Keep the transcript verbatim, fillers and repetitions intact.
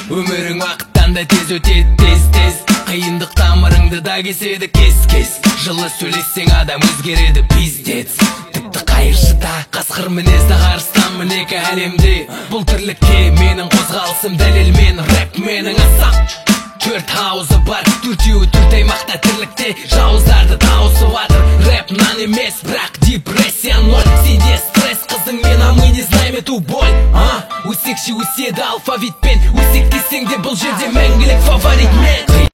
Өмірің уақыттан да тез өтеді, тез-тез. Қиындық тамырыңды да кеседі, кес-кес. Жылы сөйлессең адам өзгереді, пиздец. Тіпті қайыршыда қасқыр мінезді қарыстамын екі әлемде. Бұл тірлікке менің қозғалысым дәлелмен. Рэп менің асап төрт ауызы бар, төртеуі төрт аймақта тірлікте. Жауыздарды тауысып атыр. Рэп нан емес, бірақ депрессия ноль. Сенде стресс, қызың мен, а мы не знаем эту боль. А, өсекші өседі алфавитпен. Өсек десең де бұл жерде мәңгілік фаворит мен.